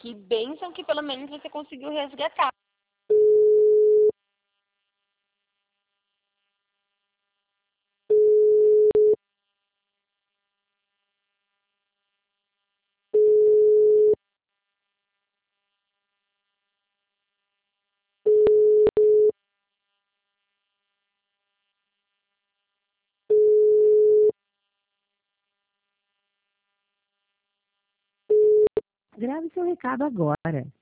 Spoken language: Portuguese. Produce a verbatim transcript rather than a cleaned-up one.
Que bênção que pelo menos você conseguiu resgatar. Grave seu recado agora.